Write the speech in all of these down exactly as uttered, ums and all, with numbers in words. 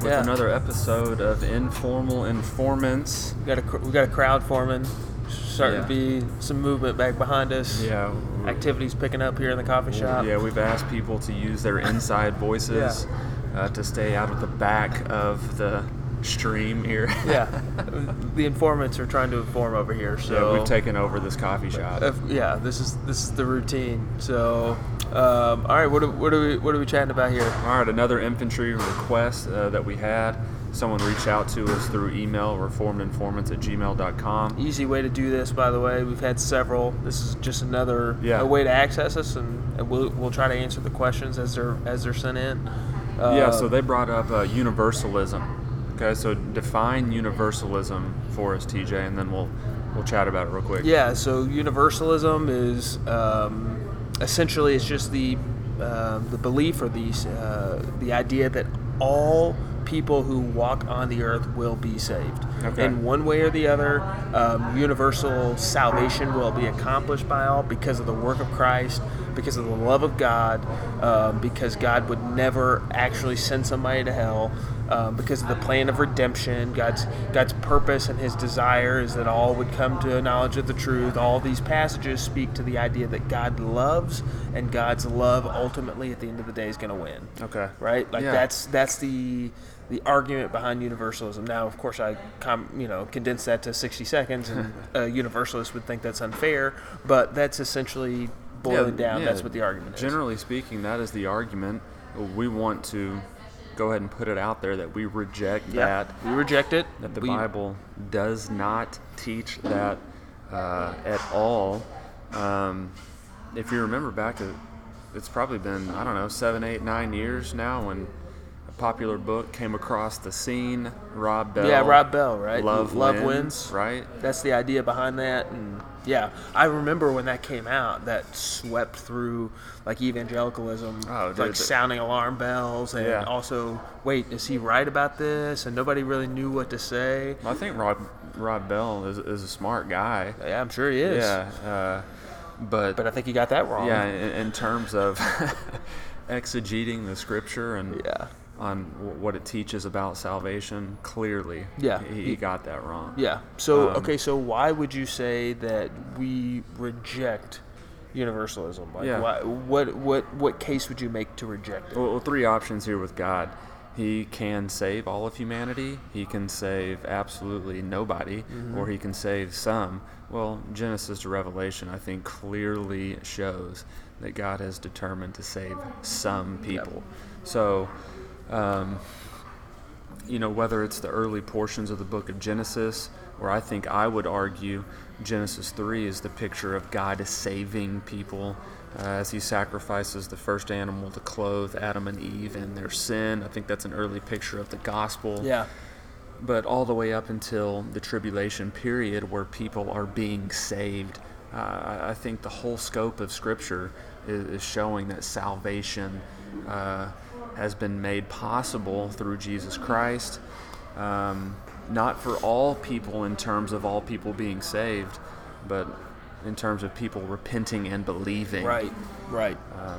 with yeah. another episode of Informal Informants. We got a we got a crowd forming, starting Yeah. to be some movement back behind us. Yeah. Activities picking up here in the coffee shop. Yeah, we've asked people to use their inside voices uh, to stay out of the back of the stream here. Yeah, the informants are trying to inform over here. So yeah, we've taken over this coffee shop. Uh, yeah, this is this is the routine. So, um, all right, what are, what are we what are we chatting about here? All right, another infantry request uh, that we had. Someone reached out to us through email, reformedinformants at gmail dot com. Easy way to do this, by the way. We've had several. This is just another Yeah. a way to access us, and, and we'll we'll try to answer the questions as they're as they're sent in. Uh, Yeah, so they brought up uh, universalism. Okay, so define universalism for us, T J, and then we'll we'll chat about it real quick. Yeah, so universalism is um, essentially it's just the uh, the belief or the uh, the idea that all people who walk on the earth will be saved. Okay. In one way or the other, um, universal salvation will be accomplished by all because of the work of Christ, because of the love of God, um, because God would never actually send somebody to hell, um, because of the plan of redemption. God's God's purpose and His desire is that all would come to a knowledge of the truth. All these passages speak to the idea that God loves, and God's love ultimately at the end of the day is going to win. Okay. Right? Like Yeah. that's that's the the argument behind universalism. Now, of course, I com, you know condense that to sixty seconds, and a universalist would think that's unfair, but that's essentially boiling Yeah, down. yeah. That's what the argument is. Generally speaking, that is the argument. We want to go ahead and put it out there that we reject Yeah, that. we reject it. That the We- Bible does not teach that uh, at all. Um, if you remember back, to, it's probably been, I don't know, seven, eight, nine years now when a popular book came across the scene. Rob Bell. Yeah, Rob Bell, right? Love, Love wins, Wins. right? That's the idea behind that, and yeah, I remember when that came out. That swept through like evangelicalism, Oh, dude, like the- sounding alarm bells, and Yeah. also, wait, is he right about this? And nobody really knew what to say. I think Rob Rob Bell is, is a smart guy. Yeah, I'm sure he is. Yeah, uh, but But I think he got that wrong. yeah, in, in terms of exegeting the scripture and Yeah. on w- what it teaches about salvation, clearly, Yeah. he, he got that wrong. Yeah. So Um, okay. So why would you say that we reject universalism? Like, Yeah. why, what what what case would you make to reject it? Well, well, three options here with God. He can save all of humanity, he can save absolutely nobody, Mm-hmm. or he can save some. Well, Genesis to Revelation, I think, clearly shows that God has determined to save some people. So, um, you know, whether it's the early portions of the book of Genesis, or I think I would argue Genesis three is the picture of God saving people uh, as he sacrifices the first animal to clothe Adam and Eve in their sin. I think that's an early picture of the gospel. Yeah. But all the way up until the tribulation period where people are being saved, uh, I- I think the whole scope of Scripture is, is showing that salvation uh, has been made possible through Jesus Christ. Um, not for all people in terms of all people being saved, but in terms of people repenting and believing. Right. Right.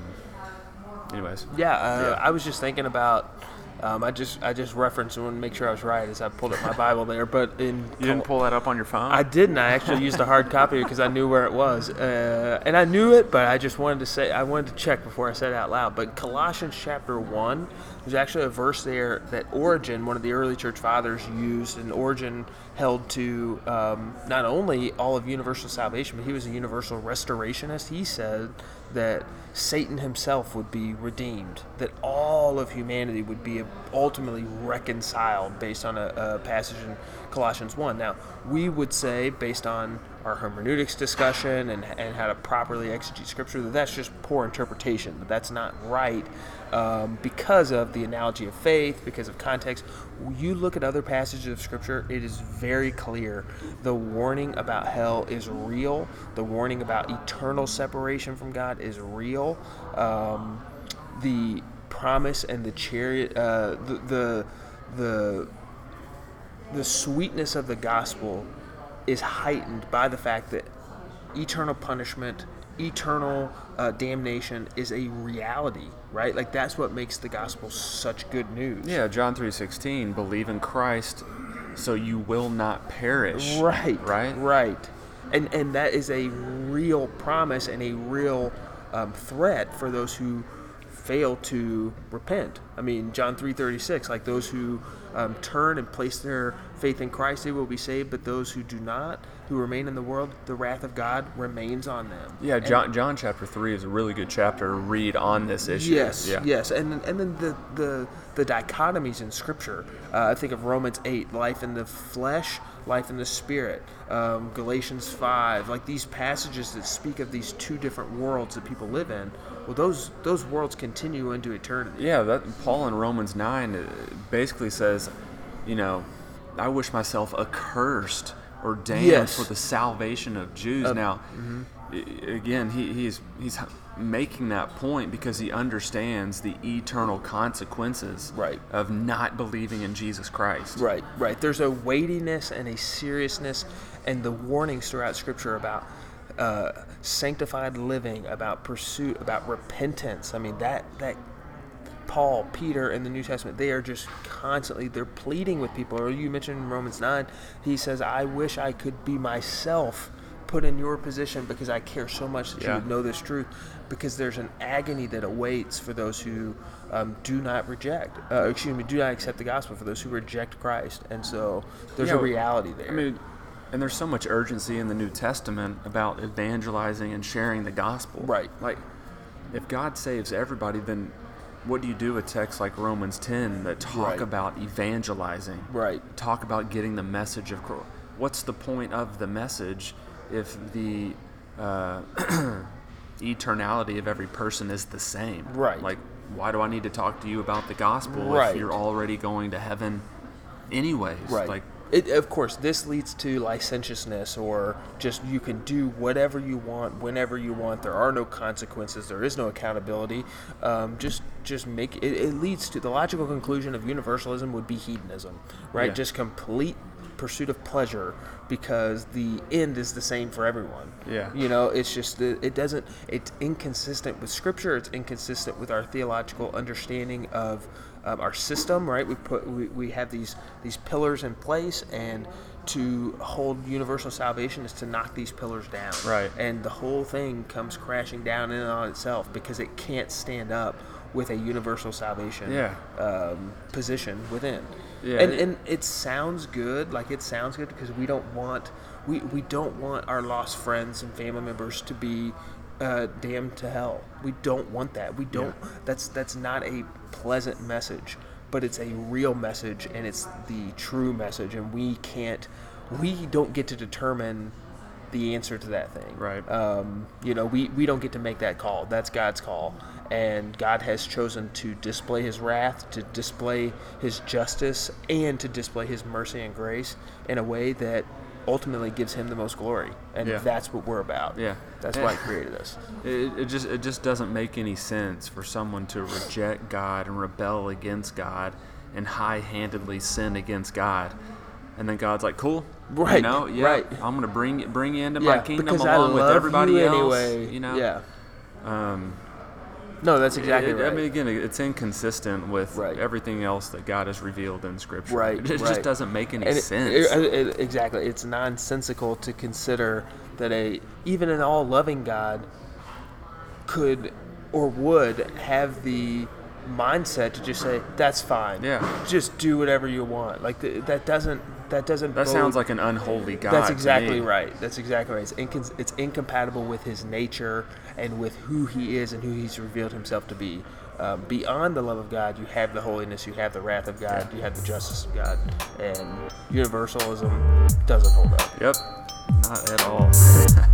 Anyways. Yeah, uh, Yeah. I was just thinking about. Um, I just I just referenced and want to make sure I was right as I pulled up my Bible there. But in You didn't pull that up on your phone? I didn't. I actually used a hard copy because I knew where it was, uh, and I knew it, but I just wanted to say I wanted to check before I said it out loud. But Colossians chapter one, there's actually a verse there that Origen, one of the early church fathers, used, and Origen held to um, not only all of universal salvation, but he was a universal restorationist. He said that Satan himself would be redeemed, that all of humanity would be ultimately reconciled based on a, a passage in Colossians one. Now, we would say, based on our hermeneutics discussion and, and how to properly exegete Scripture, that that's just poor interpretation, that that's not right um, because of the analogy of faith, because of context. You look at other passages of Scripture, it is very clear. The warning about hell is real. The warning about eternal separation from God is real. Um, the promise and the chariot, uh, the, the the the sweetness of the gospel is heightened by the fact that eternal punishment eternal uh, damnation is a reality, right? Like that's what makes the gospel such good news. Yeah, John three sixteen, believe in Christ so you will not perish. Right, Right? right. And and that is a real promise and a real um, threat for those who fail to repent. I mean, John three thirty-six, like those who um, turn and place their faith in Christ, they will be saved, but those who do not, who remain in the world, the wrath of God remains on them. Yeah, And- John, John chapter three is a really good chapter to read on this issue. Yes, yeah. yes, and and then the the, the dichotomies in Scripture. Uh, I think of Romans eight, life in the flesh, life in the spirit. Um, Galatians five, like these passages that speak of these two different worlds that people live in. Well, those those worlds continue into eternity. Yeah, that Paul in Romans nine uh, basically says, you know, I wish myself accursed or damned Yes. for the salvation of Jews. Uh, now, i- again, he, he's he's making that point because he understands the eternal consequences Right. of not believing in Jesus Christ. Right, right. There's a weightiness and a seriousness, and the warnings throughout Scripture about uh, sanctified living, about pursuit, about repentance. I mean, that that Paul, Peter, in the New Testament, they are just constantly, they're pleading with people. Or you mentioned in Romans nine, he says, I wish I could be myself put in your position because I care so much that Yeah. you would know this truth, because there's an agony that awaits for those who um, do not reject, uh, excuse me, do not accept the gospel, for those who reject Christ. And so there's Yeah, a reality there. I mean, and there's so much urgency in the New Testament about evangelizing and sharing the gospel. Right. Like, if God saves everybody, then what do you do with texts like Romans ten that talk Right. about evangelizing? Right. Talk about getting the message of Christ. What's the point of the message if the uh, eternality of every person is the same? Right. Like, why do I need to talk to you about the gospel Right. if you're already going to heaven anyways? Right. Like, It, of course, this leads to licentiousness, or just you can do whatever you want, whenever you want. There are no consequences. There is no accountability. Um, just, just make it. It leads to the logical conclusion of universalism would be hedonism, right? Yeah. Just complete pursuit of pleasure, because the end is the same for everyone. Yeah. You know, it's just that it doesn't. It's inconsistent with Scripture. It's inconsistent with our theological understanding of um, our system. Right? We put we, we have these these pillars in place, and to hold universal salvation is to knock these pillars down. Right. And the whole thing comes crashing down in and on itself because it can't stand up with a universal salvation Yeah. um, position within. Yeah, And it- and it sounds good, like it sounds good because we don't want we, we don't want our lost friends and family members to be uh, damned to hell. We don't want that. We don't. Yeah. That's that's not a pleasant message, but it's a real message, and it's the true message, and we can't. We don't get to determine the answer to that thing. Right. Um, you know, we, we don't get to make that call. That's God's call. And God has chosen to display his wrath, to display his justice, and to display his mercy and grace in a way that ultimately gives him the most glory. And Yeah. that's what we're about. Yeah. That's Yeah. why he created us. It, it just it just doesn't make any sense for someone to reject God and rebel against God and high-handedly sin against God, and then God's like, "Cool, Right, You know, yeah, right. I'm gonna bring bring you into Yeah, my kingdom because I along with love everybody you else." anyway. You know, Yeah. Um, No, that's exactly it- right. I mean, again, it's inconsistent with Right. everything else that God has revealed in Scripture. Right, It just right. doesn't make any And it- sense. it- it- exactly. It's nonsensical to consider that a even an all-loving God could or would have the mindset to just say, "That's fine. Yeah. Just do whatever you want." Like th- that doesn't that doesn't. that bode- sounds like an unholy God. That's to exactly me. right. That's exactly right. It's, incon- it's incompatible with his nature and with who he is and who he's revealed himself to be. Um, beyond the love of God, you have the holiness, you have the wrath of God, you have the justice of God, and universalism doesn't hold up. Yep, not at all.